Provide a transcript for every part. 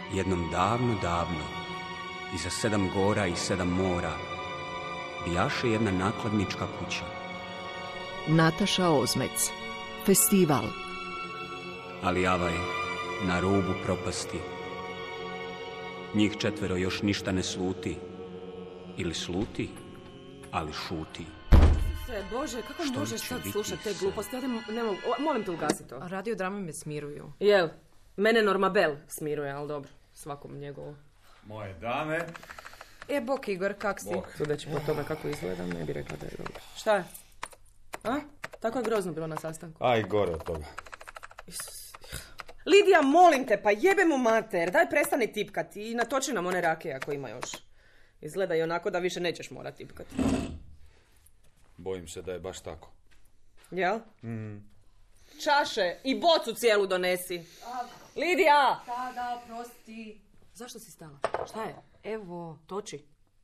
Jednom davno, davno, iza 7 gora i 7 mora, bijaše jedna nakladnička kuća. Nataša Ozmec. Festival. Ali avaj, na rubu propasti. Njih 4 još ništa ne sluti. Ili sluti, ali šuti. Bože, kako Što možeš će sad biti slušati te sad? gluposti? Ja ne mogu, molim te ugasi to. Radio drame me smiruju. Jel, mene Normabel smiruje, ali dobro, svakom njegovo. Moje dame. Bok Igor, kak si? Sudeći po tome kako izgledam, ne bi rekla da je dobro. Šta je? A? Tako je grozno bilo na sastanku. A i gore od toga. Lidija, molim te, pa jebe mu mater, daj prestani tipkati i natoči nam one rakije ako ima još. Izgleda i onako da više nećeš morati tipkati. Bojim se da je baš tako. Jel? Čaše i bocu cijelu donesi. Lidija! Da, prosti. Zašto si stala? Šta je? Evo. Toči.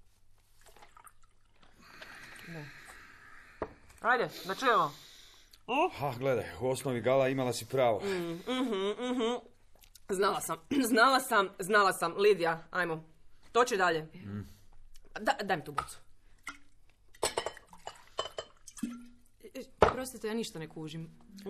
Ne. Ajde, da čujemo. Gledaj, u osnovi Gala imala si pravo. Znala sam. Lidija, ajmo. Toči dalje. Daj mi tu bocu. Prostite, ja ništa ne kužim.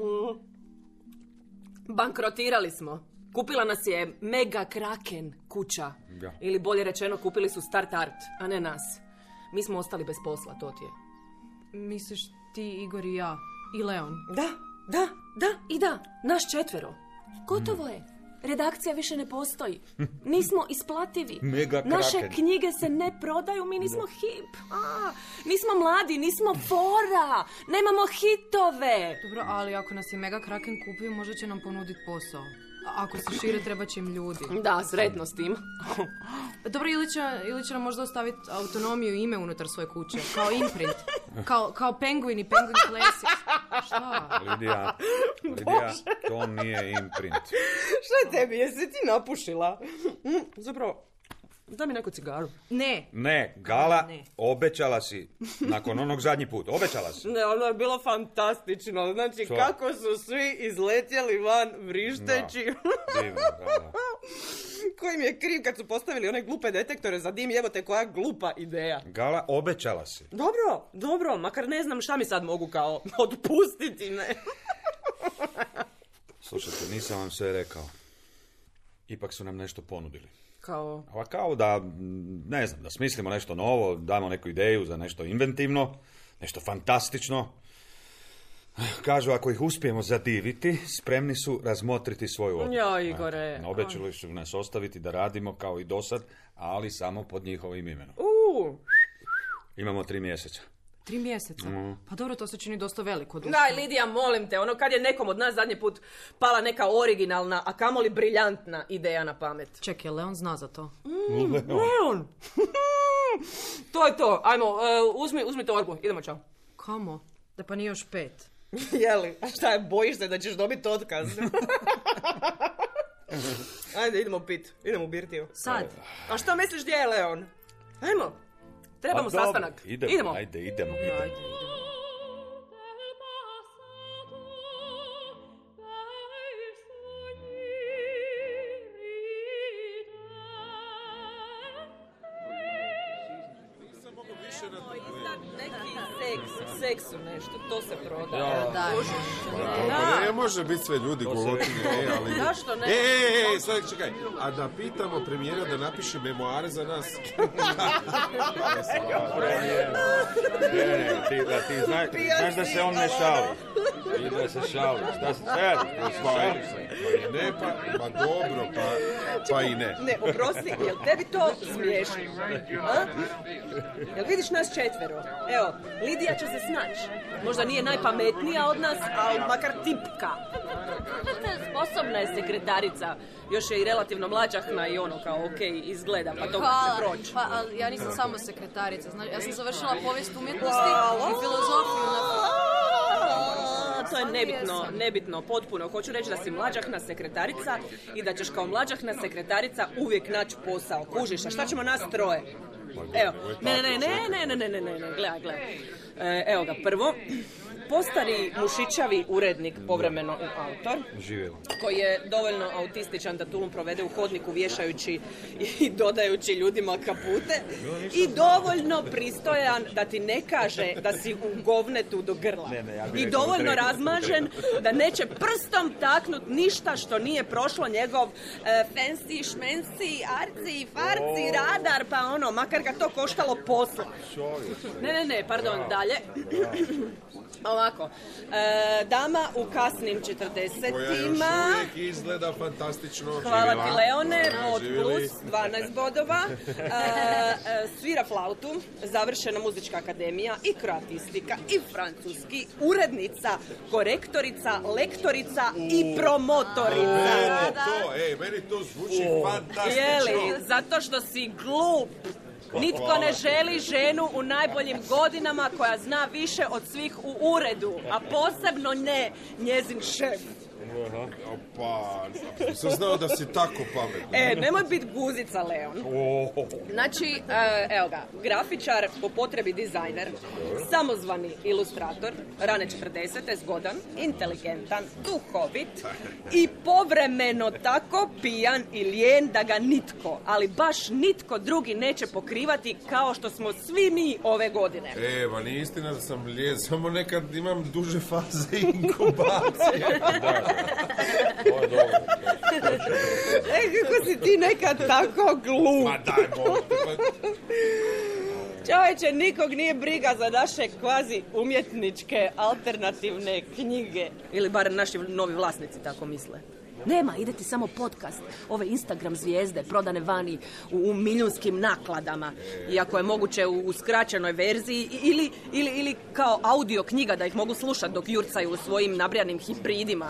Bankrotirali smo. Kupila nas je Mega Kraken kuća. Da. Ili bolje rečeno, kupili su Start Art, a ne nas. Mi smo ostali bez posla, to ti je. Misliš ti, Igor i ja? I Leon? Da, naš 4. Gotovo je. Redakcija više ne postoji. Nismo isplativi. Mega Naše Kraken. knjige se ne prodaju, mi nismo hip. Nismo mladi, nismo fora. Nemamo hitove. Dobro, ali ako nas je Mega Kraken kupio, možda će nam ponuditi posao. Ako se šire, treba će im ljudi. Da, sretno s tim. Dobro, ili će nam možda ostaviti autonomiju i ime unutar svoje kuće. Kao imprint. Kao Penguin i Penguin Classics. Šta? Lidija, to nije imprint. Šta je tebi, jesi ti napušila? Zapravo, daj mi neku cigaru. Ne, Gala, Ne. obećala si, nakon onog zadnji put, obećala si. Ne, ono je bilo fantastično. Znači, Što? kako su svi izletjeli van vrišteći. Divno, da. Koji mi je kriv kad su postavili one glupe detektore za dim, evo te koja glupa ideja. Gala, obećala si. Dobro, makar ne znam šta mi sad mogu kao otpustiti, ne. Slušajte, nisam vam sve rekao. Ipak su nam nešto ponudili. Kao, A kao da, ne znam, da smislimo nešto novo, damo neku ideju za nešto inventivno, nešto fantastično. Kažu, ako ih uspijemo zadiviti, spremni su razmotriti svoju odluku. Ja, Igore. Obećali su nas ostaviti da radimo kao i dosad, ali samo pod njihovim imenom. Imamo 3 mjeseca. 3 mjeseca. Pa dobro, to se čini dosta veliko. Daj, Lidija, molim te, ono kad je nekom od nas zadnji put pala neka originalna, a kamoli briljantna ideja na pamet. Čekaj, Leon zna za to. Leon! To je to, ajmo, uzmi torbu, idemo, čao. Kamo? Da pa nije još 5. Jeli, a šta je, bojiš se da ćeš dobiti otkaz? Ajde, idemo pit, idemo u birtiju. Sad? A šta misliš gdje je Leon? Ajmo, trebamo Pa dobro, sastanak. Idemo. Ajde, idemo. Seksu nešto, to se prodaje. Ja. Pa ne može biti sve ljudi golotinje, ali... Zašto ne? Sad čekaj, a da pitamo premijera da napiše memoare za nas? Ti znaš da se on ne šali. I da se šali. Šta se sad? Ne, pa dobro, pa i ne. Ne, oprosti, jel tebi to smiješno? A? Jel vidiš nas 4? Evo, Lidija će se snaći. Možda nije najpametnija od nas, ali makar tipka. Sposobna je sekretarica. Još je i relativno mlađahna i ono kao okej, izgleda, pa to će proći. Pa, ali ja nisam samo sekretarica. Znači, ja sam završila povijest umjetnosti i filozofiju na... To je nebitno, potpuno. Hoću reći da si mlađahna sekretarica i da ćeš kao mlađahna sekretarica uvijek naći posao. Kužiš, a šta ćemo nas 3? Evo, ne, gledaj. Evo ga, prvo, postari mušićavi urednik, povremeno autor, Živjelo. koji je dovoljno autističan da tulum provede u hodniku vješajući i dodajući ljudima kapute i dovoljno pristojan da ti ne kaže da si u govnetu do grla. I dovoljno razmažen da neće prstom taknut ništa što nije prošlo njegov fancy, šmenci, arci, farci, radar, pa ono, makar ga to koštalo posla. Ne, pardon, dalje. Ovako, dama u kasnim 40-ima. Koja još uvijek izgleda fantastično. Hvala ti, Leone, od plus 12 bodova. Svira flautu, završena muzička akademija i kroatistika i francuski, urednica, korektorica, lektorica i promotorica. Meni to zvuči fantastično. Jeli, zato što si glup. Nitko ne želi ženu u najboljim godinama koja zna više od svih u uredu, a posebno ne njezin šef. Pa, sam znao da si tako pametna. Nemoj biti guzica, Leon. Znači, evo ga, grafičar, po potrebi dizajner, samozvani ilustrator, rane 40, zgodan, inteligentan, duhovit i povremeno tako pijan i lijen da ga nitko, ali baš nitko drugi neće pokrivati kao što smo svi mi ove godine. Evo, nije istina da sam lijen, samo nekad imam duže faze inkubacije. Ovo je dobro. Kako si ti nekad tako glup. Ma daj, molim. Čovječe, nikog nije briga za naše kvazi umjetničke alternativne knjige. Ili bar naši novi vlasnici tako misle. Nema, ide ti samo podcast. Ove Instagram zvijezde prodane vani u milijunskim nakladama. Iako je moguće u skraćenoj verziji ili kao audio knjiga da ih mogu slušati dok jurcaju u svojim nabrijanim hibridima.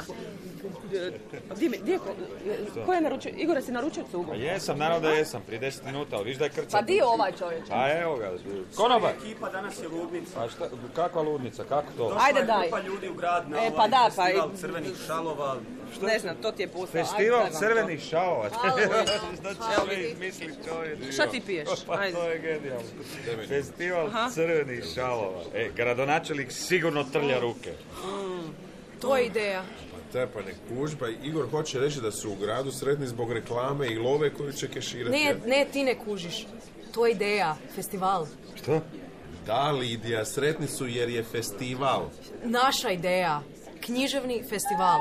Ko je naručio? Igore, si naručio cugu? Pa jesam, naravno da jesam, prije 10 minuta, ali viš da je krcat. Pa di je ovaj čovječ? Pa evo ga, konobar. Ekipa danas je ludnica. Pa šta, kakva ludnica, kako to? Ajde, daj. Grupa ljudi u grad na Pa da, pa festival crvenih šalova. Ne znam, to ti je posao. Festival crvenih šalova. Evo vidi. Misli čovječ. Šta ti piješ? Pa Ajde. to je genijalno. Festival crvenih šalova. Gradonačelnik sigurno trlja ruke. To je ideja. Te pa nek kužba. Igor hoće reći da su u gradu sretni zbog reklame i love koju će keširati. Ne, ti ne kužiš. To je ideja, festival. Što? Da, Lidija, sretni su jer je festival. Naša ideja, književni festival.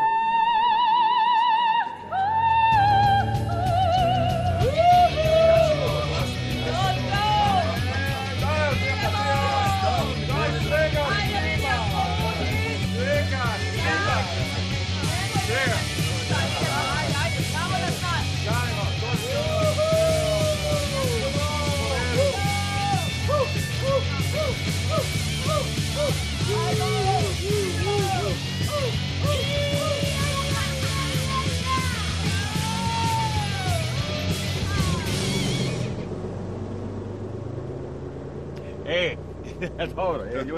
Dobro, ljudi.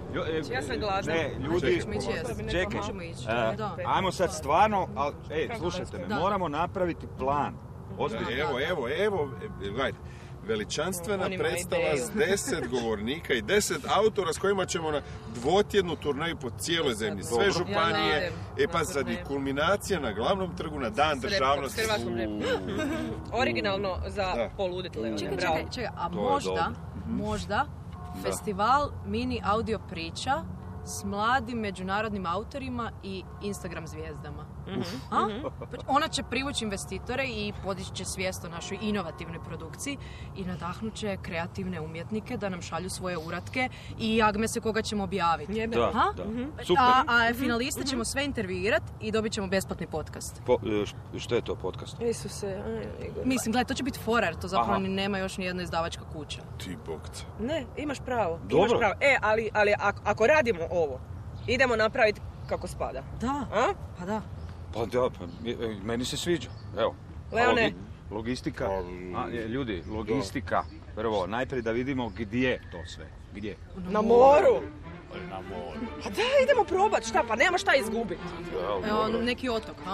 Ja sam gladna. Ne, ljudi, Ćemo ići jesti. čekaj, Možemo ići. Da. ajmo sad stvarno, ali, slušajte me, moramo napraviti plan. Ozbiljno. Evo, gledajte. Veličanstvena On ima predstava ideju. s 10 govornika i 10 autora s kojima ćemo na dvotjednu turneju po cijeloj zemlji. Sve Ja županije. idem Pa na sad i turneju. kulminacija na glavnom trgu na Dan državnosti. Hrvatskom repu. Originalno za Da. poludit Leone. Čekaj, Bravo. a To je možda festival mini audio priča s mladim međunarodnim autorima i Instagram zvijezdama. A? Ona će privući investitore i podići će svijest o našoj inovativnoj produkciji i nadahnut će kreativne umjetnike da nam šalju svoje uratke i jagme se koga ćemo objaviti. Da, A? da. Super. A finaliste ćemo sve intervjuirati i dobit ćemo besplatni podcast. Što je to podcast? Isuse, Igor. Mislim, gledaj, to će biti fora, jer to zapravo Aha. ni nema još ni jedna izdavačka kuća. Ti bokce. Ne, imaš pravo. Dobro. Imaš pravo. Ali ako radimo ovo, idemo napraviti kako spada. Da, A? pa da. Pa da, meni se sviđa. Evo. Leone. Logistika. Ljudi, logistika. Prvo, najprije da vidimo gdje to sve. Gdje? Na moru. Na moru. Pa da, idemo probat, šta, pa nema šta izgubiti. Evo, neki otok, ha?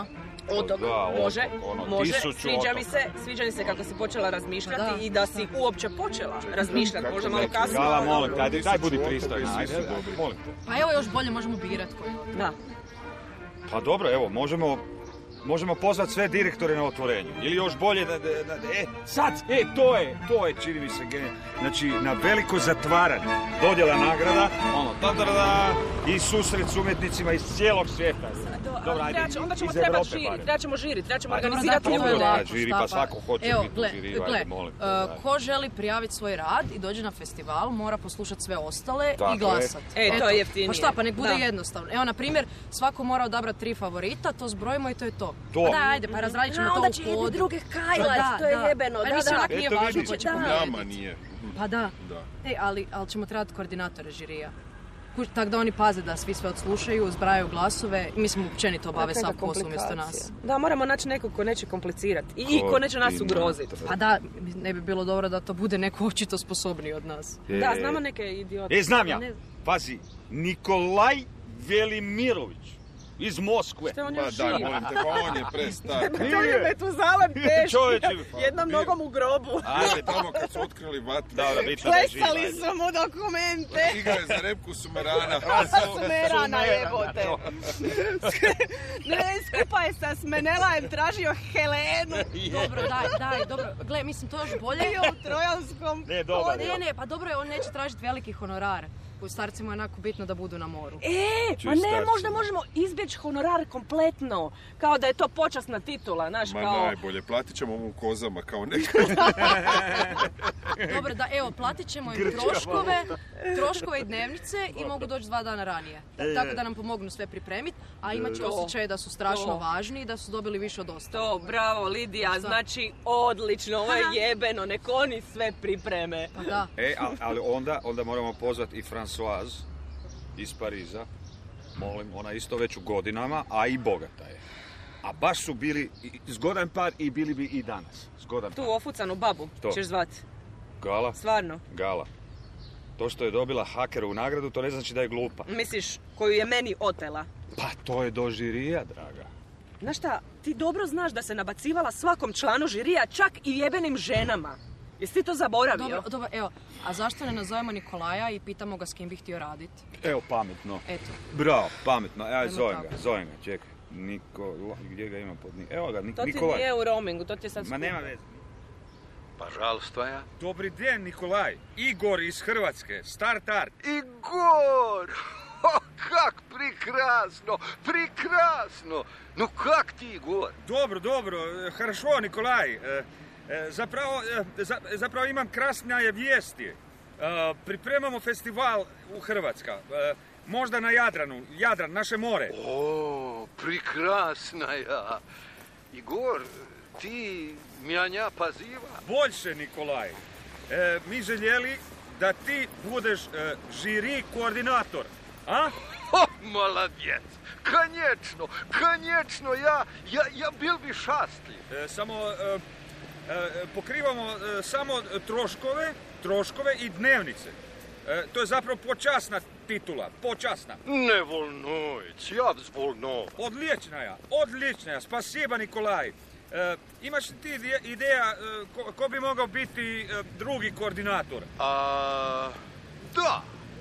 Može, tisuću sviđa mi se kako si počela razmišljati Da. i da si uopće počela razmišljati, možda malo kasnije. Gala, molim te, daj budi pristojna, ajde, molim te. Pa evo još bolje možemo birat koji. Da. Pa dobro, evo, možemo pozvati sve direktore na otvorenju. Ili još bolje to je, čini mi se, znači, na veliko zatvaranje, dodjela nagrada, i susret s umjetnicima iz cijelog svijeta. Dobro, ajde, Onda ćemo iz trebati Europe žiri, barem. trebat ćemo Dobro, organizirati da, to je ljude. lako, žiri, šta pa svako hoće Evo, biti u žiriju, ajde, molim te, daj. ko želi prijaviti svoj rad i dođe na festival, mora poslušati sve ostale Tako i glasati. je. To je jeftinije. Pa šta, pa nek bude Da. jednostavno. Evo, na primjer, svako mora odabrati 3 favorita, to zbrojimo i to je to. To. Pa da, ajde, pa razradit ćemo to onda u će jedni podu. druge highlights, Pa da, to je da. jebeno, Pa da, mislim, da. onak nije Eto, važno vidite. ko će Nama pobijediti. nije. Pa da. Da. Ali ćemo trebati koordinatore žirija. Tako da oni paze da svi sve odslušaju, zbrajaju glasove i mislim općenito obave sav posao umjesto nas. Da, moramo naći nekog ko neće komplicirati i ko neće nas ugroziti. Pa da, ne bi bilo dobro da to bude neko očito sposobniji od nas. Da, znamo neke idiote. Znam ja, Ne- pazi, Nikolaj Velimirović iz Moskve. Što je on Pa još daj, živ? molim te, pa on je prestar. To je Metuzalem teški, Čovječe, jednom nogom u grobu. Ajde, tamo kad su otkrili vatru. Da, bitno da je živ. Plesali su mu dokumente. Igraju za repku Sumerana. Sumerana jebote. Ne, skupa je sa Smenelajem tražio Helenu. Dobro, daj, dobro. Gle, mislim, to još bolje. U Trojanskom. Ne, dobar. Ne, pa dobro je, on neće tražiti veliki honorar. U starcima je onako bitno da budu na moru. Pa ne, možda možemo izbjeći honorar kompletno. Kao da je to počasna titula, znaš, Ma kao... najbolje, platit ćemo mu kozama kao neka. Dobro, da, evo, platit ćemo im troškove i dnevnice i mogu doći 2 dana ranije. Tako da nam pomognu sve pripremiti, a imat će osjećaj da su strašno važni i da su dobili više od ostalih. To, bravo Lidija, znači odlično, ovo je jebeno, nek oni sve pripreme. Pa da. Ali onda moramo pozvati i Françoise iz Pariza. Molim, ona isto već u godinama, a i bogata je. A baš su bili zgodan par i bili bi i danas. Zgodan par. Tu ofucanu babu To. ćeš zvat, Gala? stvarno. Gala. To što je dobila hakerovu nagradu, to ne znači da je glupa. Misliš, koju je meni otela. Pa to je do žirija, draga. Znaš šta, ti dobro znaš da se nabacivala svakom članu žirija, čak i jebenim ženama. Jesi ti to zaboravio? Dobro, evo, a zašto ne nazovemo Nikolaja i pitamo ga s kim bi htio raditi? Evo, pametno. Eto. Bravo, pametno. Ajmo Zovem ga, čekaj. Gdje ga imam pod Evo ga, To ti Nikolaj. nije u roamingu, to ti je sad Ma skupo. nema veze. Пожалуйста, я. Dobri den, Nikolaj. Igor iz Hrvatske, Start Art. Егор! О, как прекрасно! Прекрасно! Ну как ты, Егор? Dobro, хорошо, Nikolaj. Zapravo imam krasne vijesti. Pripremamo festival u Hrvatska. Možda na Jadranu, Jadran, naše more. О, прекрасная! Егор, ты меня позива? Больше, Nikolaj. Mi željeli da ti budeš žiri koordinator. A? О, молодец! Конечно, конечно, я был бы счастлив. Samo pokrivamo samo troškove i dnevnice. To je zapravo počasna titula, počasna. Не волнуйтесь, я взволнован. Odlična, spasiba Nikolaj. Imaš li ti ideja ko bi mogao biti drugi koordinator? Да.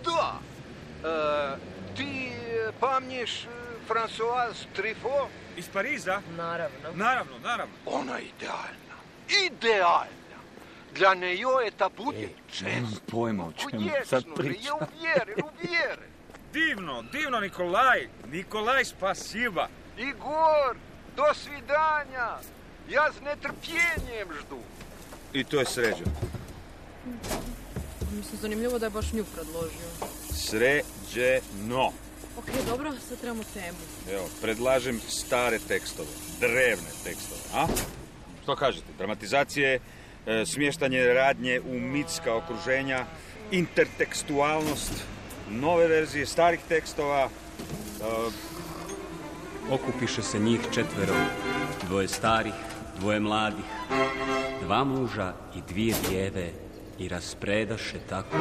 Ты помнишь Франсуаз Трифо? Iz Pariza? Naravno. Naravno. Она идеальна. Идеальна. Для нее это будет честь. Pojma o čemu sad Конечно же, priča. я уверен. Divno, Nikolaj. Nikolaj, spasiba. Егор, до свидания. Я с нетерпением жду. I to je sređeno. Mislim, zanimljivo da je baš nju predložio. Sređeno. Ok, dobro, sad trebamo temu. Evo, predlažem stare tekstove, drevne tekstove, a? Što kažete? Dramatizacije, smještanje radnje u mitska okruženja, intertekstualnost, nove verzije starih tekstova. Okupiše se njih 4, 2 starih, 2 mladih, 2 muža i 2 djeve i raspredaše tako,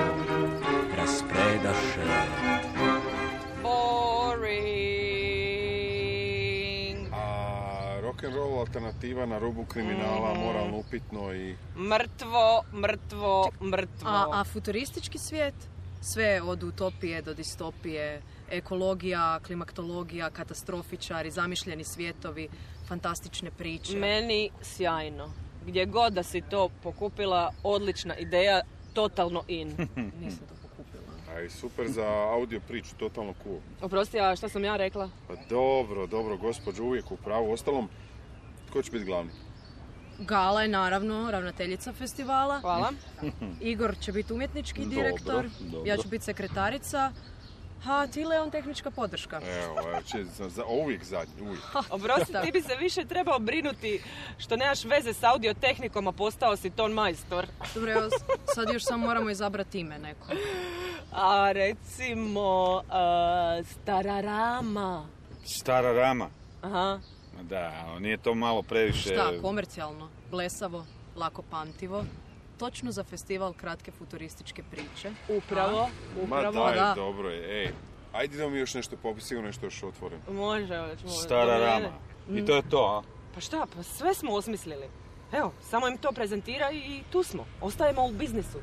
Boring. A rock'n'roll alternativa na rubu kriminala, moralno upitno i... Mrtvo. A futuristički svijet? Sve od utopije do distopije, ekologija, klimaktologija, katastrofičari, zamišljeni svijetovi, fantastične priče. Meni sjajno. Gdje god da si to pokupila, odlična ideja, totalno in. Nisam to pokupila. Aj, super za audio priču, totalno cool. Oprosti, a šta sam ja rekla? Pa dobro, gospođo, uvijek u pravu. Ostalom, tko će biti glavni? Gala je naravno ravnateljica festivala. Hvala. Igor će biti umjetnički direktor. Dobro. Ja ću biti sekretarica. A ti, Leon, tehnička podrška. Evo, uvijek zadnji, uvijek. Oprosti, ti bi se više trebao brinuti što nemaš veze s audiotehnikom, a postao si ton majstor. Dobro, evo, sad još samo moramo izabrati ime neko. A recimo, Stara Rama. Stara Rama. Aha. Da, nije to malo previše... Šta, komercijalno, blesavo, lako pamtivo. Točno za festival kratke futurističke priče. Upravo. Ma daj, da. dobro je, ej. Ajde da mi još nešto popisi, sigurno nešto još otvorim. Može. Stara Rama. I to je to, a? Pa šta, pa sve smo osmislili. Evo, samo im to prezentira i tu smo. Ostajemo u biznisu.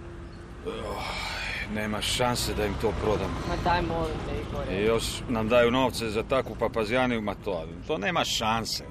Nema šanse da im to prodam. Ma daj, molim te, Igore. I još nam daju novce za takvu papazjaniju, ma to nema šanse.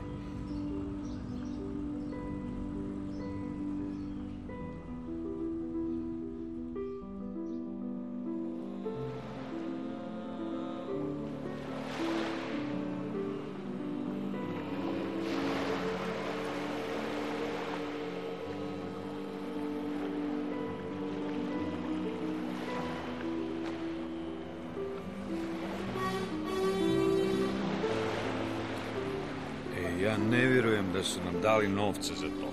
Ja ne vjerujem da su nam dali novce za to.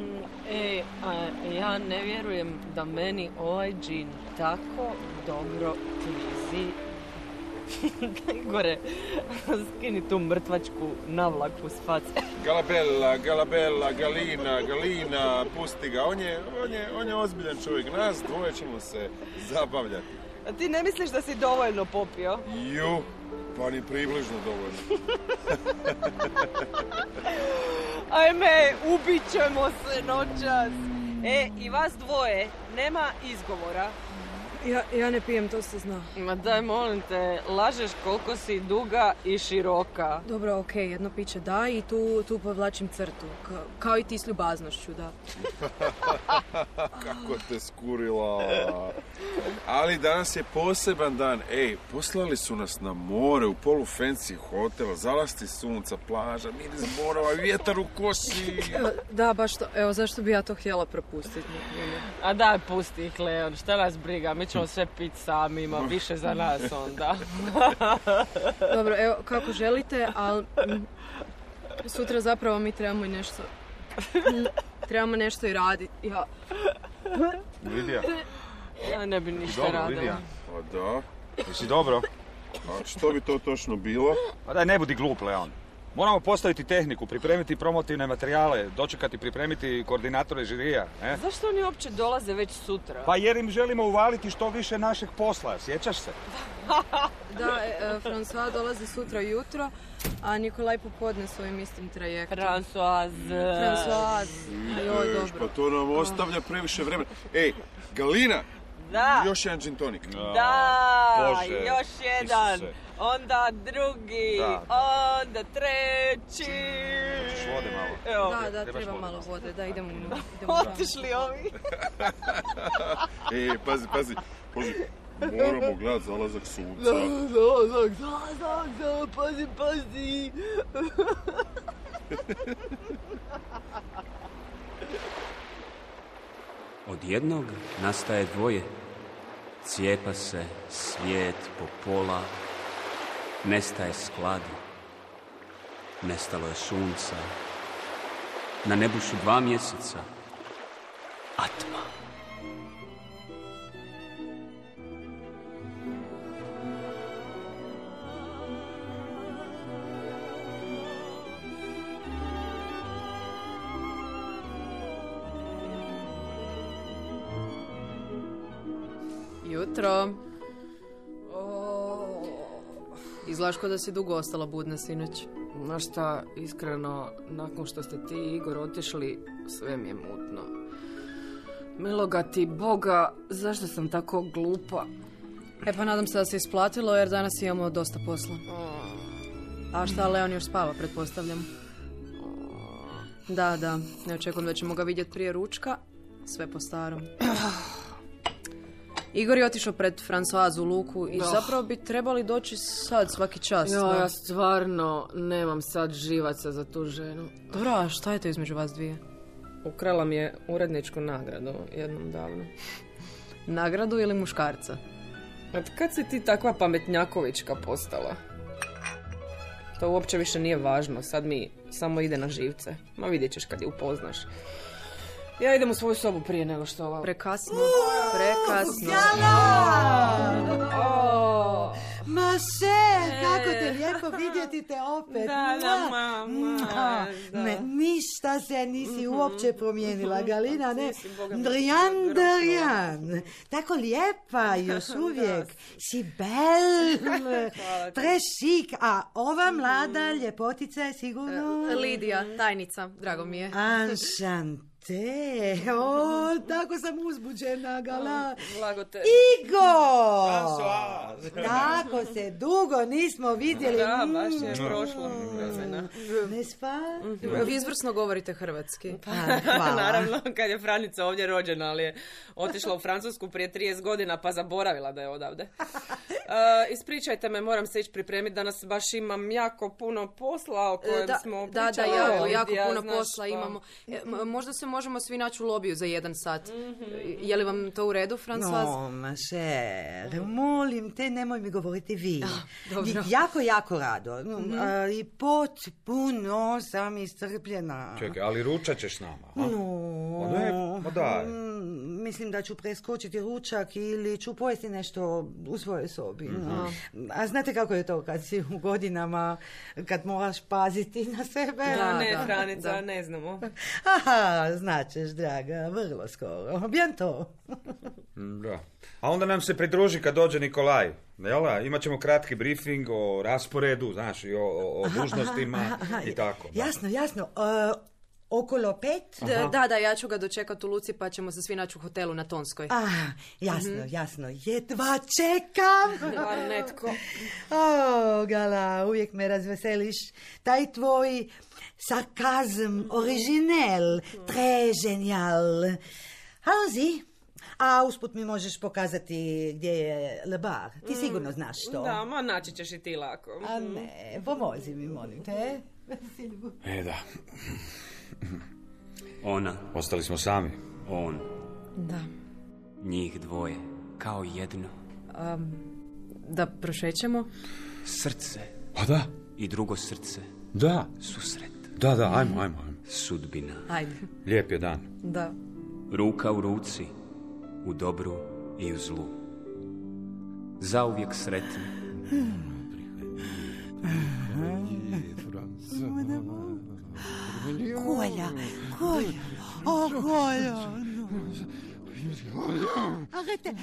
Ja ne vjerujem da meni ovaj džin tako dobro klizi. Igore, skini tu mrtvačku navlaku s face. Galabella, Galina, pusti ga. On je ozbiljan čovjek. Nas dvoje ćemo se zabavljati. A ti ne misliš da si dovoljno popio? Pa ni približno dovoljno. Ajme, ubit ćemo se noćas. I vas dvoje, nema izgovora. Ja ne pijem, to se zna. Ma daj, molim te, lažeš koliko si duga i široka. Dobro, okej, jedno piće da i tu povlačim crtu. Kao i ti s ljubaznošću, da. Kako te skurila. Ali danas je poseban dan. Poslali su nas na more u polu fancy hotel, zalasti sunca, plaža, miris borova, vjetar u kosi. Da, baš to. Evo, zašto bi ja to htjela propustiti? A daj, pusti ih, Leon, šta nas briga, mi ćemo sve piti sami, ima više za nas onda. Dobro, evo, kako želite, ali sutra zapravo mi trebamo i nešto... Trebamo nešto i raditi. Lidija? Ja ne bi ništa radila. Lidija. Pa da. Jesi dobro? A što bi to točno bilo? Pa daj, ne budi glup, Leon. Moramo postaviti tehniku, pripremiti promotivne materijale, dočekati, pripremiti koordinatore žirija. Zašto oni uopće dolaze već sutra? Pa jer im želimo uvaliti što više našeg posla, sjećaš se? Da, François dolazi sutra jutro, a Nikolaj popodne s ovim istim trajektom. François. Joj, dobro. Pa to nam ostavlja previše vremena. Galina! Da. Još jedan gin tonic. Da, Bože, još jedan. Isuse. Onda drugi, Da. onda treći. Hoćeš vode malo? Evo. Da, Trebaš treba vode. malo vode, da, idemo. Otišli ovi. Pazi. Moramo gledat zalazak sunca. Da, pazi. Od jednog nastaje dvoje, cijepa se svijet po pola, nestaje sklad, nestalo je sunca, na nebu su 2 mjeseca, a tma. Jutro. Izgledaš kao da si dugo ostala budna sinoć. Znaš šta, iskreno, nakon što ste ti i Igor otišli, sve mi je mutno. Miloga ti Boga, zašto sam tako glupa? E pa nadam se da se isplatilo jer danas imamo dosta posla. A šta, Leon još spava, pretpostavljam? Da, ne očekujem da ćemo ga vidjeti prije ručka. Sve po starom. Igor je otišao pred Francoazu u luku i zapravo bi trebali doći sad svaki čas. Ja stvarno nemam sad živaca za tu ženu. Dobro, a šta je to između vas dvije? Ukrala mi je uredničku nagradu jednom davno. Nagradu ili muškarca? Od kad si ti takva pametnjakovička postala? To uopće više nije važno, sad mi samo ide na živce. Ma vidjet ćeš kad je upoznaš. Ja idem u svoju sobu prije nego što ova... Prekasno. Ma še, kako te lijepo vidjeti te opet. Da, mama. Ne, ništa se nisi uopće promijenila, Galina, ne. Drijan. Tako lijepa, još uvijek. Si belle, très chic. A ova mlada ljepotica je sigurno... Lidija, tajnica, drago mi je. Enchanté. Tako sam uzbuđena, Gala. Blago te. Igor! Tako se dugo nismo vidjeli. Da, baš je prošlo vremena. Ne spa? Vi izvrsno govorite hrvatski. Hvala. Naravno, kad je Franica ovdje rođena, ali je otišla u Francusku prije 30 godina pa zaboravila da je odavde. Ispričajte me, moram se ići pripremiti, danas baš imam jako puno posla o kojem smo pričali. jako puno posla imamo. Možda se možemo svi naći u lobiju za 1 sat. Je li vam to u redu, Francois? No, ma šer, molim te, nemoj mi govoriti vi. Dobro. Jako rado. I potpuno sam iscrpljena. Čekaj, ali ručat ćeš s nama, a? No, Ma daj. Mislim da ću preskočiti ručak ili ću pojesti nešto u svojoj sobi. A znate kako je to kad si u godinama, kad moraš paziti na sebe? Franica, ne znamo. Aha, značeš, draga, vrlo skoro. Bientôt. Da. A onda nam se pridruži kad dođe Nikolaj. Jel? Imat ćemo kratki briefing o rasporedu, znaš, i o dužnostima i tako. Jasno. Okolo 5? Da, ja ću ga dočekati u luci pa ćemo se svi naći u hotelu na Tonskoj. Jasno. Jedva čekam. Netko. Gala, uvijek me razveseliš. Taj tvoj sarkazm originel, très génial. Allons-y. A usput mi možeš pokazati gdje je Le Bar. Ti sigurno znaš to. Da, ma naći ćeš i ti lako. A ne, pomozi mi, molim te. Da. Ona. Ostali smo sami. On. Da. Njih dvoje. Kao jedno. Da prošećemo? Srce. Pa da. I drugo srce. Da. Susret. Da, ajmo. Sudbina. Ajde. Lijep je dan. Da. Ruka u ruci. U dobru i u zlu. Zauvijek sretni. Kolja. O, Kolja. Arrête.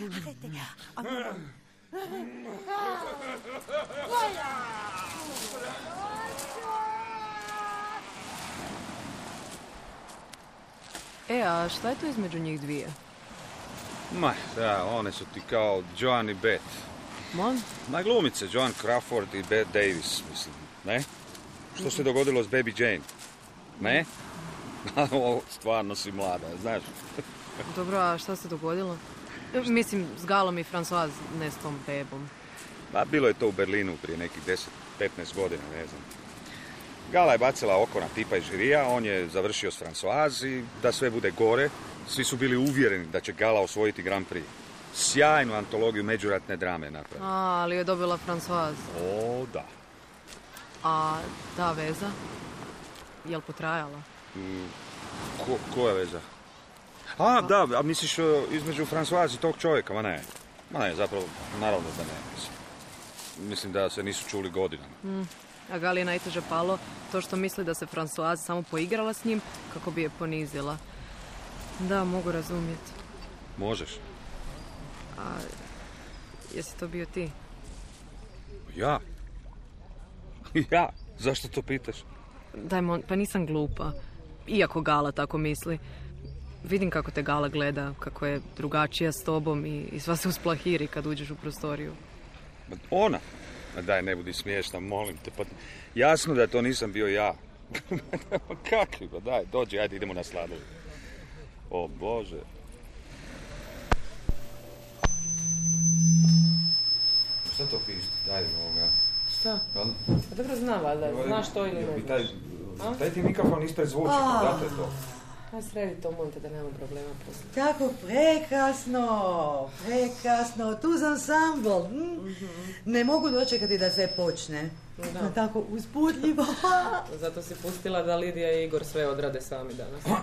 A šta je to između njih dvije? Ma, da, one su ti kao Joan i Beth. Mon? Na glumice, Joan Crawford i Bette Davis, mislim, ne? Što se dogodilo s Baby Jane? Ne? Ovo, stvarno si mlada, znaš. Dobro, a šta se dogodilo? Mislim, s Galom i Francois, ne s tom bebom. Pa, bilo je to u Berlinu prije nekih 10-15 godina, ne znam. Gala je bacila oko na tipa iz žirija, on je završio s Francois i da sve bude gore, svi su bili uvjereni da će Gala osvojiti Grand Prix. Sjajnu antologiju međuratne drame napravila. Ali je dobila Francois. O, da. A ta veza? Jel potrajala? Koja veza? Da, misliš između Francois i tog čovjeka, ma ne, zapravo, naravno da ne, mislim da se nisu čuli godinama. A Gali je najteže palo to što misli da se Francois samo poigrala s njim kako bi je ponizila. Da, mogu razumjeti. Možeš. A jesi to bio ti? Ja? Ja? Zašto to pitaš? Daj, pa nisam glupa. Iako Gala tako misli. Vidim kako te Gala gleda, kako je drugačija s tobom i sva se usplahiri kad uđeš u prostoriju. Ona? Daj, ne budi smiješna, molim te. Pa jasno da to nisam bio ja. Kakvi, pa daj, dođi, ajde, idemo na sladovi. O Bože. Šta to pište? Daj ovoga. Šta? Pa dobro znam, valjda. Znaš to ili ne znaš? Daj ti mikrofon ispred zvučnika, date to. Pa sredi to, molim te da nemam problema poslije. Tako prekrasno, tu sam ansambl. Ne mogu dočekati da sve počne. Da. Tako uzbudljivo. Zato si pustila da Lidija i Igor sve odrade sami danas.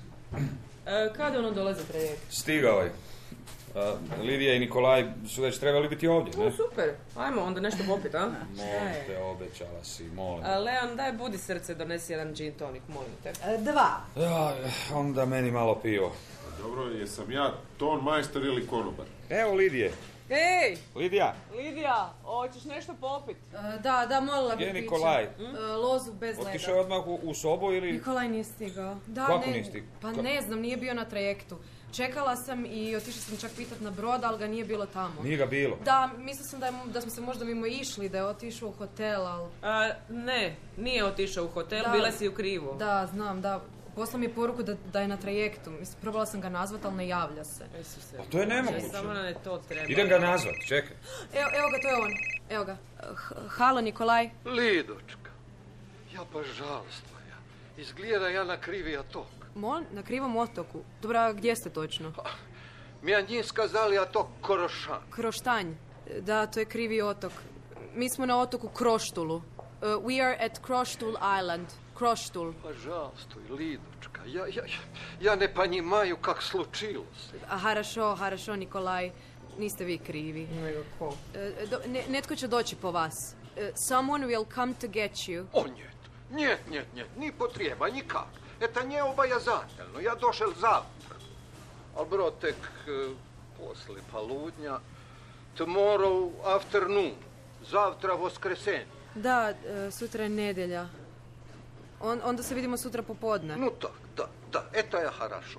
Kada ono dolazi trajekt? Stigao je. Lidija i Nikolaj su već trebali biti ovdje, ne? Super, ajmo onda nešto popit, a? Molim te, obećala si, molim. Leon, daj budi srce, donesi jedan gin tonic, molim te. 2. Ja, onda meni malo pivo. Dobro, jesam ja ton majstor ili konobar? Evo Lidije. Ej! Lidija, hoćeš nešto popit? Da, molila gdje bih je Nikolaj? Lozu bez leda. Otišao je odmah u sobu ili... Nikolaj nije stigao. Da, Kako nije stigao? Pa ne znam, nije bio na trajektu. Čekala sam i otišla sam čak pitat na brod, ali ga nije bilo tamo. Nije ga bilo? Da, mislila sam da smo se možda mimo išli, da je otišao u hotel, ali... Ne, nije otišao u hotel, Da. bila si u krivu. Da, znam, da. Poslao mi je poruku da je na trajektu. Mislim, probala sam ga nazvat, ali ne javlja se. Pa to je nemoguće. Samo na ne to treba. Idem ga nazvat, čekaj. Evo ga, to je on. Evo ga. Halo, Nikolaj. Lidočka, ja baš žalostna ja. Izgleda ja na krivi otok. Na krivom otoku. Dobro, a gdje ste točno? Mi njih skazali otok Korošan. Kroštanj. Da, to je krivi otok. Mi smo na otoku Kroštulu. We are at Kroštul Island. Kroštul. Pa žalostoj, Lidočka, ja ne понимаю kak slučilo se. A harašo, Nikolaj. Niste vi krivi. Nego ko? Netko će doći po vas. Someone will come to get you. O, njet, ni potreba, nikak. Это не обязательно, я došel завтра. Al bro, tek posle poludnja. Tomorrow afternoon. Zavtra voskresenje. Da, sutra je nedjelja. Onda se vidimo sutra popodne. Ну так, да, это я хорошо.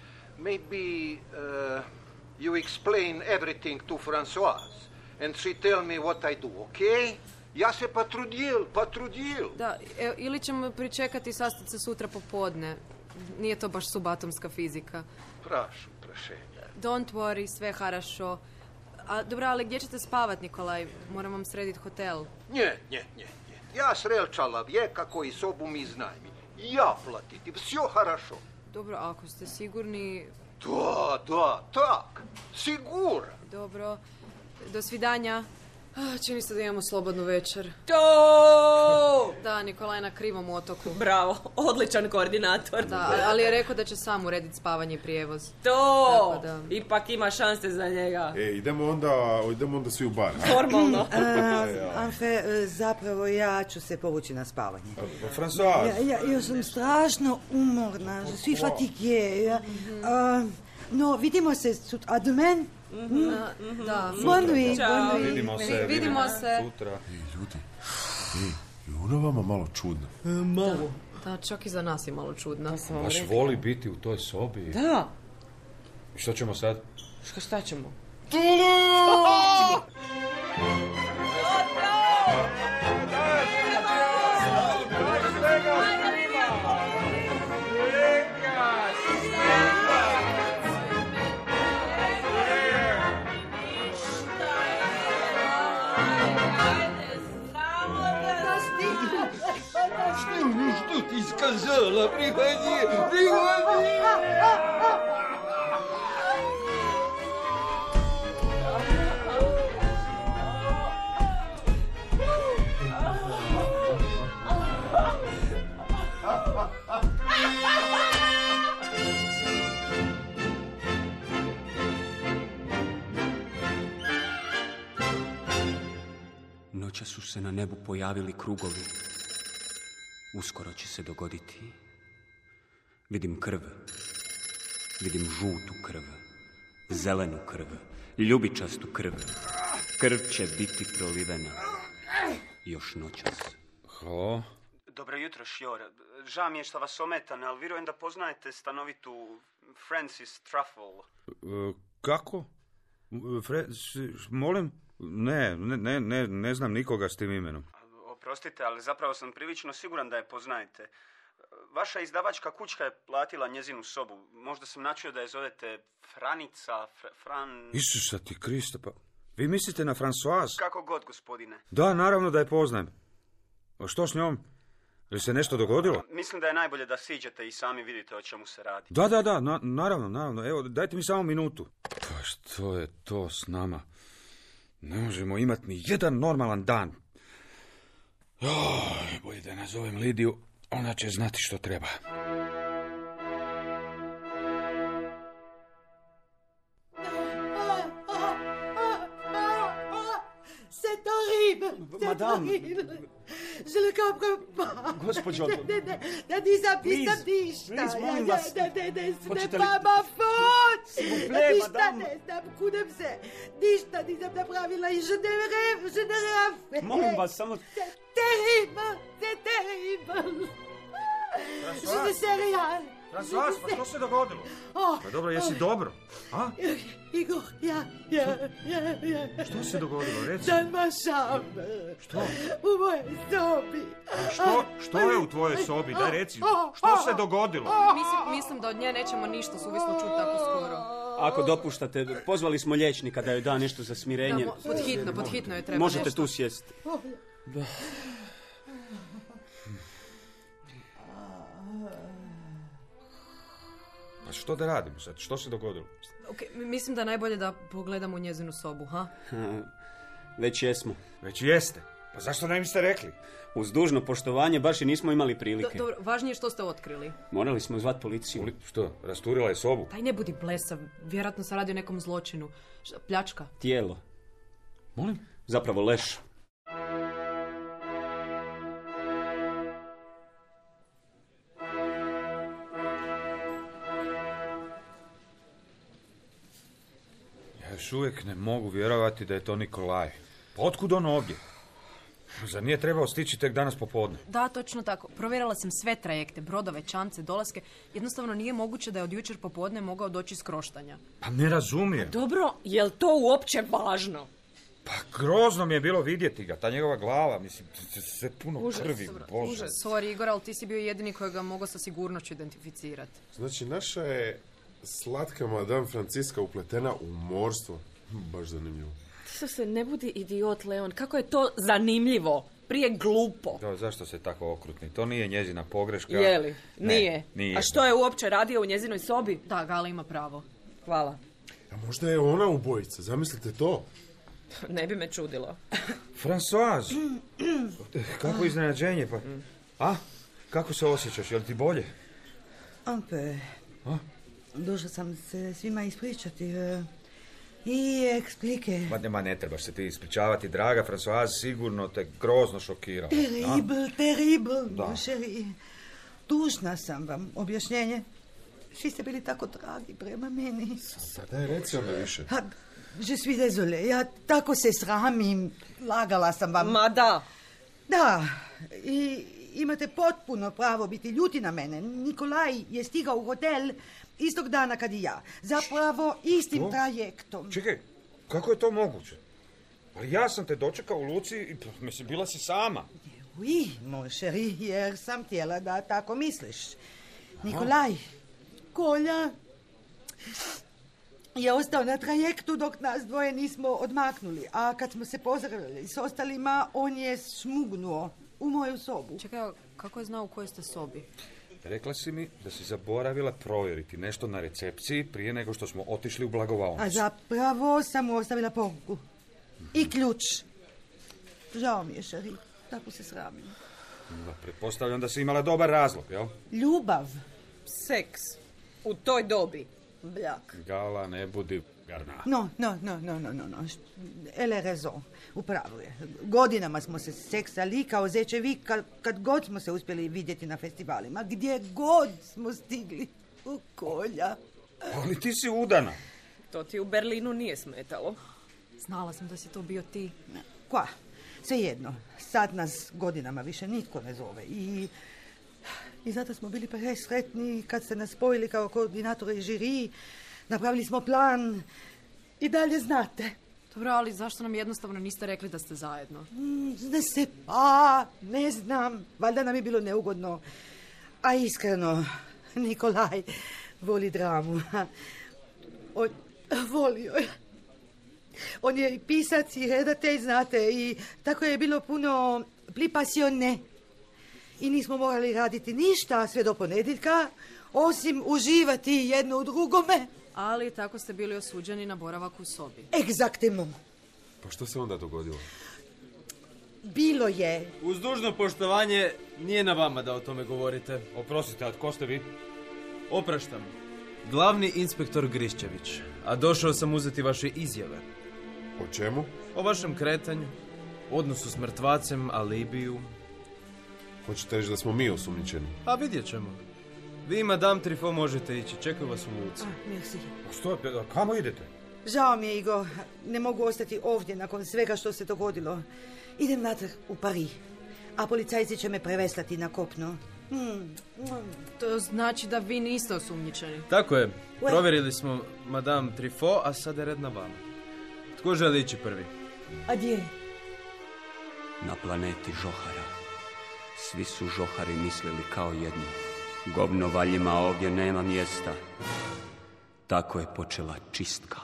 Maybe you explain everything to Françoise and she tell me what I do, okay? Ja se patrudil. Da, ili ćemo pričekati i sastati se sutra popodne. Nije to baš subatomska fizika. Prašum, prašenje. Don't worry, sve harašo. A dobro, ali gdje ćete spavat, Nikolaj? Moram vam srediti hotel. Nje. Ja srelčala vijeka koji sobu mi iznajmi. Ja platiti, все хорошо. Dobro, ako ste sigurni... Da, tak, siguran. Dobro, do svidanja. Čini se da imamo slobodnu večer. To! Da, Nikolaj na krivom otoku. Bravo, odličan koordinator. Da, ali je rekao da će sam urediti spavanje i prijevoz. To! Tako da. Ipak ima šanse za njega. Idemo onda svi u bar. Normalno. Anfe, zapravo ja ću se povući na spavanje. Françoise. Ja sam strašno umorna, svi fatigué. No, vidimo se sutra. A demain? Da. Bonne nuit. Vidimo se. Sutra. Ljudi, je ona vama malo čudna? Malo. Da, čak i za nas je malo čudno. Baš voli biti u toj sobi. Da. Što ćemo sad? Šta ćemo? Что ты сказала? Приходи! Noćas su se na nebu pojavili krugovi. Uskoro će se dogoditi. Vidim krv. Vidim žutu krv. Zelenu krv. Ljubičastu krv. Krv će biti prolivena. Još noćas. Halo? Dobro jutro, Šjor. Žao mi je što vas ometam, ali vjerujem da poznajete stanovitu Francis Truffle. Kako? Molim? Ne znam nikoga s tim imenom. Oprostite, ali zapravo sam prilično siguran da je poznajete. Vaša izdavačka kućka je platila njezinu sobu. Možda sam načuo da je zovete Franica, Fran... Isusa ti Krista, pa... Vi mislite na Françoise? Kako god, gospodine. Da, naravno da je poznajem. A što s njom? Je se nešto dogodilo? Mislim da je najbolje da siđete i sami vidite o čemu se radi. Da, naravno. Evo, dajte mi samo minutu. Pa što je to s nama? Ne možemo imati ni jedan normalan dan. Bolje da nazovem Lidiju, ona će znati što treba. C'est horrible, c'est Madame. horrible. Je le comprends pas. Gospođo. Ne, nisam ništa. Please, molim vas. Ne, ce n'est Hoćete pas li- ma faute. S'il vous plaît, Ništa madame. ne znam, kunem se. Ništa nisam napravila i je ne rien fait. Molim vas, samo... C'est terrible, c'est terrible. Je ne sais rien. Françoise, pa što se dogodilo? Oh, Pa dobro, jesi dobro? A? Igor, ja. Što se dogodilo, reci? Dans ma chambre. Što? U mojoj sobi. Što je u tvojoj sobi? Daj reci, što se dogodilo? Mislim da od nje nećemo ništa suvislo čuti tako skoro. Ako dopuštate, pozvali smo liječnika da joj da nešto za smirenje. Pod hitno je treba Možete nešto. tu sjesti. Pa što da radimo sad? Što se dogodilo? Ok, mislim da je najbolje da pogledamo u njezinu sobu, ha? Već jesmo. Već jeste. Pa zašto ne biste rekli? Uz dužno poštovanje baš i nismo imali prilike. Dobro, važnije je što ste otkrili. Morali smo zvati policiju. Što, rasturila je sobu? Taj ne budi blesav, vjerojatno se radi o nekom zločinu. Pljačka. Tijelo. Molim? Zapravo leš. Ja još uvijek ne mogu vjerovati da je to Nikolaj. Pa otkud on ovdje? Zar nije trebao stići tek danas popodne? Da, točno tako. Provjerila sam sve trajekte, brodove, čamce, dolaske. Jednostavno nije moguće da je od jučer popodne mogao doći iz Kroštanja. Pa ne razumijem. Dobro, jel to uopće važno? Pa grozno mi je bilo vidjeti ga, ta njegova glava, mislim, sve puno krvi, Bože. Sorry, Igor, ali ti si bio jedini kojega mogao sa sigurnošću identificirati. Znači, naša je slatka madame Franciska upletena u morstvo. Baš zanimljivo. Ti se ne budi idiot, Leon. Kako je to zanimljivo? Prije glupo. Da, zašto se tako okrutni? To nije njezina pogreška. Jeli? Ne, Nije. A što je uopće radio u njezinoj sobi? Da, Gala ima pravo. Hvala. A možda je ona ubojica, zamislite to. Ne bi me čudilo. Françoise, kako iznenađenje, pa... A? Kako se osjećaš, jel ti bolje? Un peu. Došla sam se svima ispričati. I eksplike. Ma ne trebaš se ti ispričavati, draga Françoise, sigurno te grozno šokirala. Terrible, Da. chérie. Dužna sam vam objašnjenje. Svi ste bili tako dragi prema meni. Daj, reci onda više. Je suis désolée, ja tako se sramim. Lagala sam vam. Ma da. Da, i imate potpuno pravo biti ljuti na mene. Nikolaj je stigao u hotel istog dana kad i ja. Zapravo istim trajektom. Čekaj, kako je to moguće? Ali ja sam te dočekao u luci i, mislim, bila si sama. Oui, mon chéri, jer sam htjela da tako misliš. Nikolaj, Kolja, je ostao na trajektu dok nas dvoje nismo odmaknuli. A kad smo se pozdravili s ostalima, on je šmugnuo u moju sobu. Čekaj, kako je znao u kojoj ste sobi? Rekla si mi da si zaboravila provjeriti nešto na recepciji prije nego što smo otišli u blagovaonicu. A zapravo sam mu ostavila poruku. I ključ. Žao mi je, šeri. Tako se sramim. Da, pretpostavljam da si imala dobar razlog, jel? Ljubav. Seks. U toj dobi. Bljak. Gala, ne budi garna. No. Elle a raison. Upravo je. Godinama smo se seksali kao zečevi kad god smo se uspjeli vidjeti na festivalima. Gdje god smo stigli. U Kolja. Ali ti si udana. To ti u Berlinu nije smetalo. Znala sam da si to bio ti. Kva? Svejedno, sad nas godinama više nitko ne zove i zato smo bili presretni kad ste nas spojili kao koordinatori žiri. Napravili smo plan i dalje znate. Dobro, ali zašto nam jednostavno niste rekli da ste zajedno? Ne znam. Valjda nam je bilo neugodno. A iskreno, Nikolaj voli dramu. Volio je. On je i pisac i redatelj, znate, i tako je bilo puno plipasione. I nismo morali raditi ništa sve do ponedjeljka, osim uživati jedno u drugome. Ali tako ste bili osuđeni na boravak u sobi. Egzaktimo. Pa što se onda dogodilo? Bilo je. Uz dužno poštovanje, nije na vama da o tome govorite. Oprostite, a tko ste vi? Opraštam. Glavni inspektor Griščević. A došao sam uzeti vaše izjave. O čemu? O vašem kretanju, odnosu s mrtvacem, alibiju. Hoćete reći da smo mi osumnjičeni? A vidjet ćemo. Vi, madame Trifo, možete ići. Čekaju vas u luci. Merci. Što, kamo idete? Žao mi je, Igo. Ne mogu ostati ovdje nakon svega što se dogodilo. Idem natrag u Pariz. A policajci će me preveslati na kopno. To znači da vi niste osumnjičeni. Tako je. Provjerili smo madame Trifo, a sad je red na vama. Tko želi ići prvi? Adje. Na planeti Žohara svi su Žohari mislili kao jedno. Govno valjima ovdje nema mjesta. Tako je počela čistka.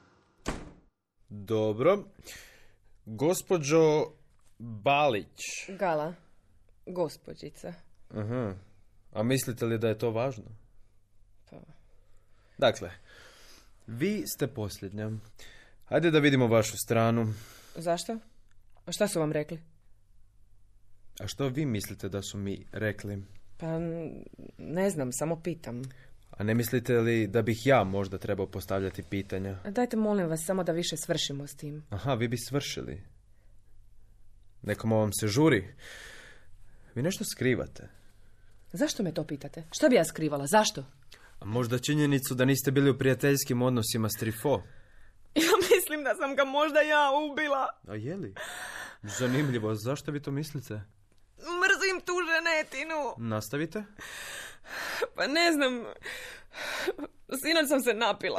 Dobro. Gospođo Balić. Gala, gospođica. Aha. A mislite li da je to važno? Pa. Dakle, vi ste posljednja. Hajde da vidimo vašu stranu. Zašto? A šta su vam rekli? A što vi mislite da su mi rekli? Pa, ne znam, samo pitam. A ne mislite li da bih ja možda trebao postavljati pitanja? Dajte, molim vas, samo da više svršimo s tim. Aha, vi bi svršili. Nekomu vam se žuri. Vi nešto skrivate. Zašto me to pitate? Što bi ja skrivala? Zašto? A možda činjenicu da niste bili u prijateljskim odnosima s Trifo? Ja mislim da sam ga možda ja ubila. A je li? Zanimljivo, zašto vi to mislite? Mrzim tu ženetinu. Nastavite? Pa ne znam. Sinoć sam se napila.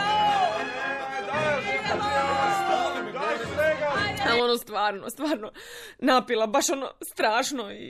Ali ono stvarno napila, baš ono strašno i...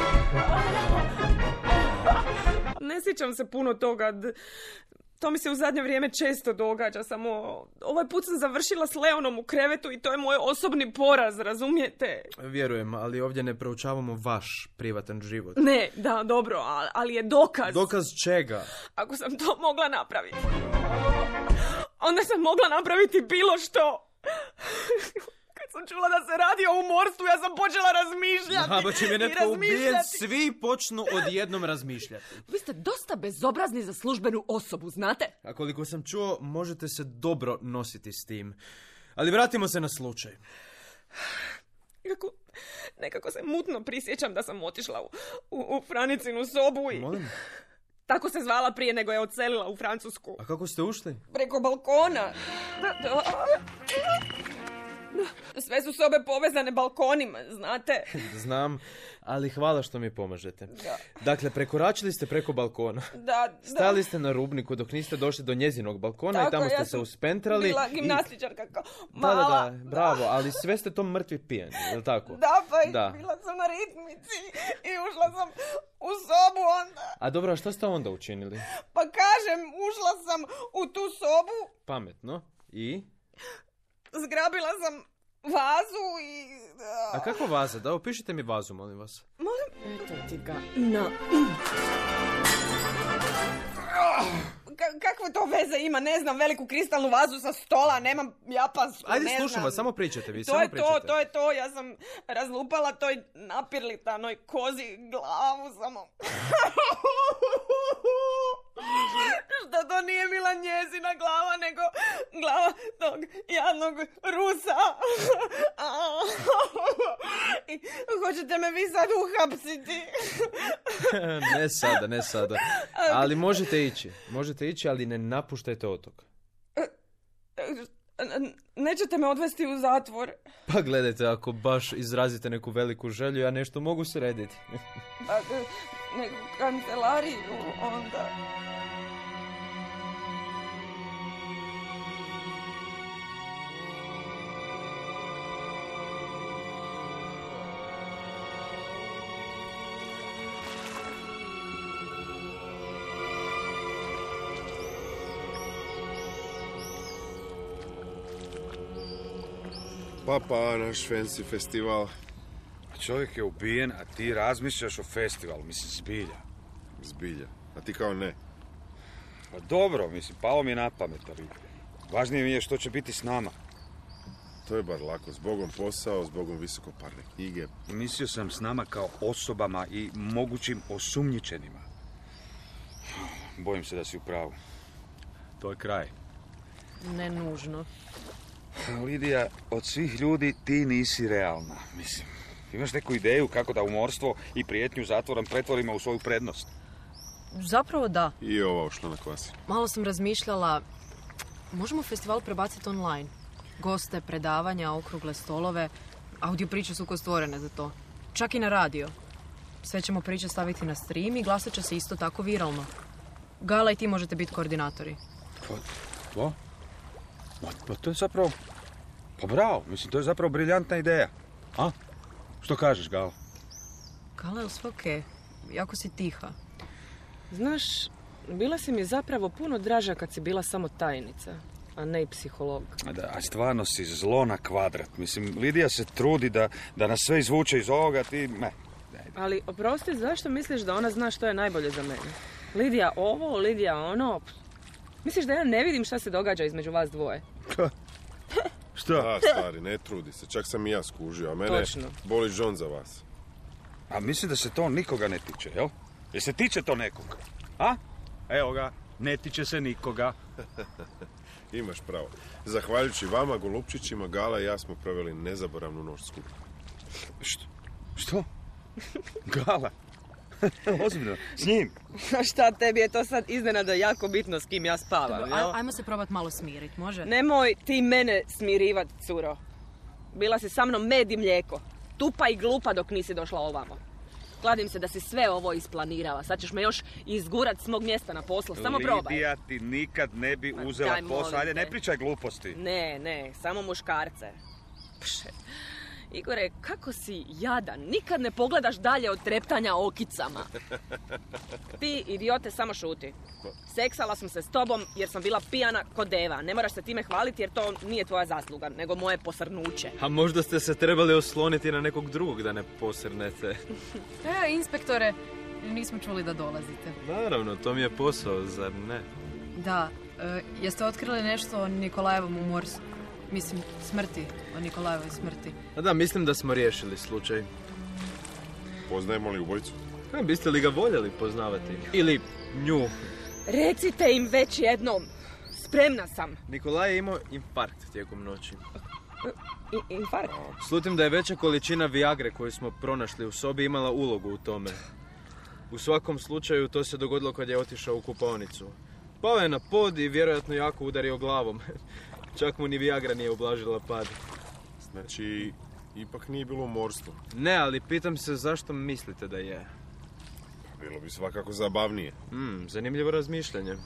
Ne sjećam se puno toga. To mi se u zadnje vrijeme često događa, samo ovaj put sam završila s Leonom u krevetu i to je moj osobni poraz, razumijete? Vjerujem, ali ovdje ne proučavamo vaš privatan život. Ne, da, dobro, ali je dokaz. Dokaz čega? Ako sam to mogla napraviti, onda sam mogla napraviti bilo što. Kad sam čula da se radi o umorstvu, ja sam počela razmišljati. Aha, pa će mi netko ubijen, svi počnu odjednom razmišljati. Vi ste dosta bezobrazni za službenu osobu, znate? A koliko sam čuo, možete se dobro nositi s tim. Ali vratimo se na slučaj. Nekako se mutno prisjećam da sam otišla u Franicinu sobu i... Molim? Tako se zvala prije nego je odselila u Francusku. A kako ste ušli? Preko balkona. Sve su sobe povezane balkonima, znate? Znam, ali hvala što mi pomažete. Da. Dakle, prekoračili ste preko balkona. Da. Stali ste na rubniku dok niste došli do njezinog balkona. Tako, i tamo ste se uspentrali. Bila gimnastičarka kao mala. Da, bravo, ali sve ste to mrtvi pijani, je li tako? Da, bila sam na ritmici i ušla sam u sobu onda. A dobro, a šta ste onda učinili? Pa kažem, ušla sam u tu sobu. Pametno. I? Zgrabila sam vazu i... A kako vaza? Da, opišite mi vazu, molim vas. Molim? Eto ti ga. No. Kakve to veze ima? Ne znam, veliku kristalnu vazu sa stola, nemam japansku, Ajde, ne znam. slušam vas, samo pričajte vi, To je to, ja sam razlupala toj napirlitanoj kozi glavu samo. Što to nije bila njezina glava, nego glava tog jadnog Rusa. I hoćete me vi sad uhapsiti? Ne sada. Ali možete ići, ali ne napuštajte otok. Nećete me odvesti u zatvor. Pa gledajte, ako baš izrazite neku veliku želju, ja nešto mogu srediti. Neku kancelariju, onda... Pa, naš fancy festival. Čovjek je ubijen, a ti razmišljaš o festivalu, mislim, zbilja. Zbilja. A ti kao ne. Pa dobro, mislim, palo mi je na pamet, ali važnije mi je što će biti s nama. To je bar lako. Zbogom posao, zbogom visokoparne knjige. Mislio sam s nama kao osobama i mogućim osumnjičenima. Bojim se da si u pravu. To je kraj. Ne nužno. Lidija, od svih ljudi ti nisi realna, mislim. Imaš neku ideju kako da umorstvo i prijetnju zatvorom pretvorimo u svoju prednost? Zapravo da. I ova ošla na kvasi. Malo sam razmišljala, možemo festival prebaciti online. Goste, predavanja, okrugle stolove, audio priče su ko stvorene za to. Čak i na radio. Sve ćemo priče staviti na stream i glasat će se isto tako viralno. Gala i ti možete biti koordinatori. Pa to je zapravo... Pa bravo, mislim, to je zapravo briljantna ideja. A? Što kažeš, Gal? Gala je sve okej. Jako si tiha. Znaš, bila si mi zapravo puno draža kad si bila samo tajnica, a ne i psiholog. A stvarno si zlo na kvadrat. Mislim, Lidija se trudi da nas sve izvuče iz ovoga, ti... Ne. Ali, oprosti, zašto misliš da ona zna što je najbolje za mene? Lidija ovo, Lidija ono... Misliš da ja ne vidim šta se događa između vas dvoje? Što? Da, stari, ne trudi se. Čak sam i ja skužio, a mene Točno. boli žon za vas. A mislim da se to nikoga ne tiče, jel? Jer se tiče to nekog? A? Evo ga, ne tiče se nikoga. Imaš pravo. Zahvaljujući vama, golupčićima, Gala i ja smo proveli nezaboravnu noć skupa. Što? Gala? Ozbiljno, s njim? Šta, tebi je to sad iznenada jako bitno s kim ja spavam, Dobro, jel? ajmo se probat malo smirit, može? Nemoj ti mene smirivat, curo. Bila si sa mnom med i mlijeko. Tupa i glupa dok nisi došla ovamo. Kladim se da si sve ovo isplanirala. Sad ćeš me još izgurat s mog mjesta na poslu. Samo probaj. Lidija ti nikad ne bi uzela posao. Ajde, ne pričaj gluposti. Ne, samo muškarce. Pše. Igore, kako si jadan. Nikad ne pogledaš dalje od treptanja okicama. Ti, idiote, samo šuti. Seksala sam se s tobom jer sam bila pijana ko deva. Ne moraš se time hvaliti jer to nije tvoja zasluga, nego moje posrnuće. A možda ste se trebali osloniti na nekog drugog da ne posrnete. Inspektore, nismo čuli da dolazite. Naravno, to mi je posao, zar ne? Da, jeste otkrili nešto o Nikolajevom umorstvu? Mislim, smrti, o Nikolajevoj smrti. A da, mislim da smo riješili slučaj. Poznajemo li ubojicu? A, biste li ga voljeli poznavati? Ili nju? Recite im već jednom. Spremna sam. Nikolaj je imao infarkt tijekom noći. Infarkt? Slutim da je veća količina Viagre koju smo pronašli u sobi imala ulogu u tome. U svakom slučaju to se dogodilo kad je otišao u kupaonicu. Pao je na pod i vjerojatno jako udario glavom. Čak mu ni Viagra nije ublažila pad. Znači, ipak nije bilo umorstvo. Ne, ali pitam se zašto mislite da je. Bilo bi svakako zabavnije. Zanimljivo razmišljanje.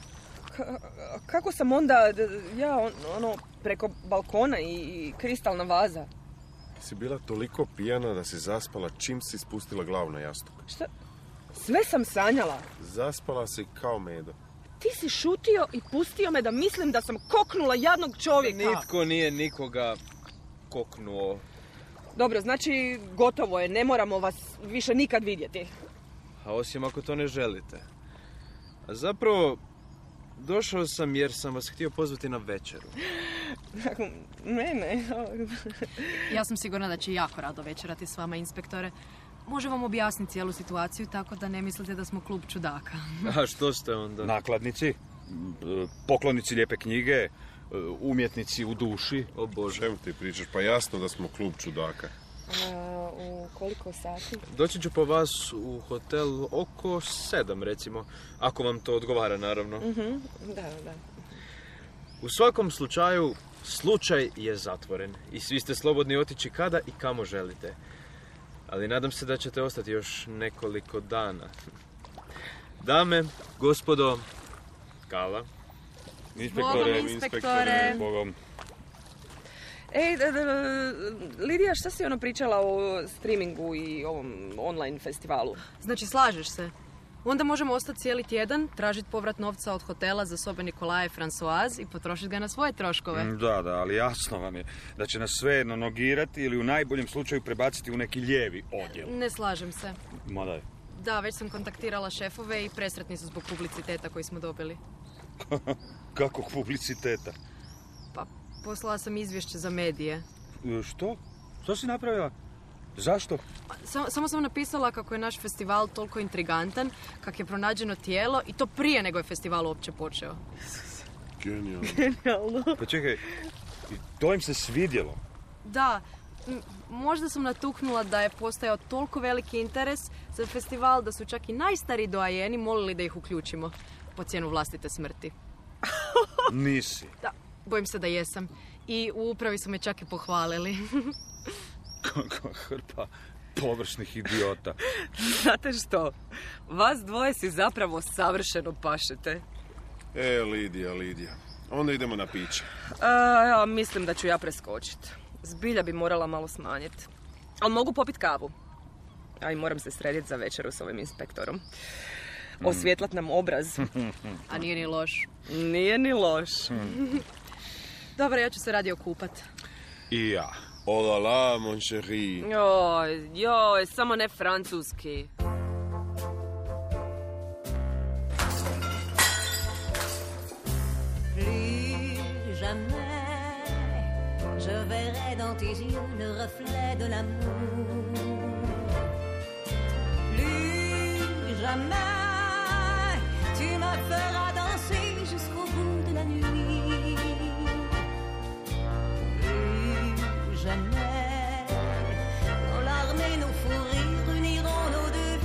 Kako sam onda, ja, preko balkona i kristalna vaza? Si bila toliko pijana da si zaspala čim si spustila glavu na jastuk. Šta? Sve sam sanjala. Zaspala si kao medo. Ti si šutio i pustio me da mislim da sam koknula jadnog čovjeka. Nitko nije nikoga koknuo. Dobro, znači gotovo je, ne moramo vas više nikad vidjeti. A osim ako to ne želite. A zapravo, došao sam jer sam vas htio pozvati na večeru. Ne. Ja sam sigurna da će jako rado večerati s vama, inspektore. Može vam objasniti cijelu situaciju tako da ne mislite da smo klub čudaka. A što ste onda? Nakladnici, poklonici lijepe knjige, umjetnici u duši. O Bože. Čemu ti pričaš? Pa jasno da smo klub čudaka. U koliko sati? Doći ću po vas u hotel oko 7, recimo. Ako vam to odgovara, naravno. Da. U svakom slučaju, slučaj je zatvoren i svi ste slobodni otići kada i kamo želite. Ali nadam se da ćete ostati još nekoliko dana. Dame, gospodo, kava. Inspektore. Bogom. Ej, Lidija, šta si pričala o streamingu i ovom online festivalu? Znači, slažeš se? Onda možemo ostati cijeli tjedan, tražiti povrat novca od hotela za sobe Nikolaja i Françoise i potrošiti ga na svoje troškove. Da, ali jasno vam je da će nas svejedno nogirati ili u najboljem slučaju prebaciti u neki lijevi odjel. Ne slažem se. Ma daj. Da, već sam kontaktirala šefove i presretni su zbog publiciteta koji smo dobili. Kakvog publiciteta? Pa, poslala sam izvješće za medije. Što? Što si napravila? Zašto? Samo sam napisala kako je naš festival toliko intrigantan, kak je pronađeno tijelo i to prije nego je festival uopće počeo. Genijalno. Pa čekaj, i to im se svidjelo? Da, možda sam natuknula da je postojao toliko veliki interes za festival da su čak i najstariji doajeni molili da ih uključimo po cijenu vlastite smrti. Nisi. Da, bojim se da jesam. I u upravi su me čak i pohvalili. Kakva hrpa površnih idiota. Znate što? Vas dvoje si zapravo savršeno pašete. Lidija. Onda idemo na piće. Ja mislim da ću ja preskočiti. Zbilja bi morala malo smanjiti. Ali mogu popiti kavu. A i moram se srediti za večeru s ovim inspektorom. Osvjetlat nam obraz. A nije ni loš. Nije ni loš. Dobro, ja ću se radio kupat. I ja. Oh la la, mon chéri. Joj, samo ne francuski. Plus jamais je verrai dans tes yeux le reflet de l'amour. Plus jamais tu me feras danser jusqu'au bout de la nuit. Plus jamais nos larmes et nos fous rires uniront nos deux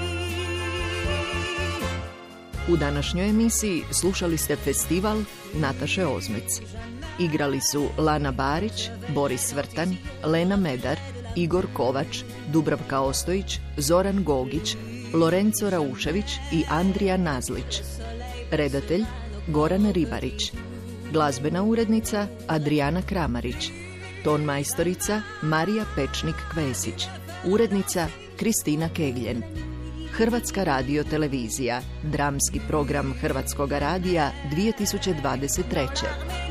vies. U današnjoj emisiji slušali ste festival Nataše Ozmec. Igrali su Lana Barić, Boris Vrtan, Lena Medar, Igor Kovač, Dubravka Ostojić, Zoran Gogić, Lorenzo Raušević i Andrija Nazlić. Redatelj Goran Ribarić. Glazbena urednica Adriana Kramarić. Ton majstorica Marija Pečnik-Kvesić. Urednica Kristina Kegljen. Hrvatska radiotelevizija. Dramski program Hrvatskoga radija 2023.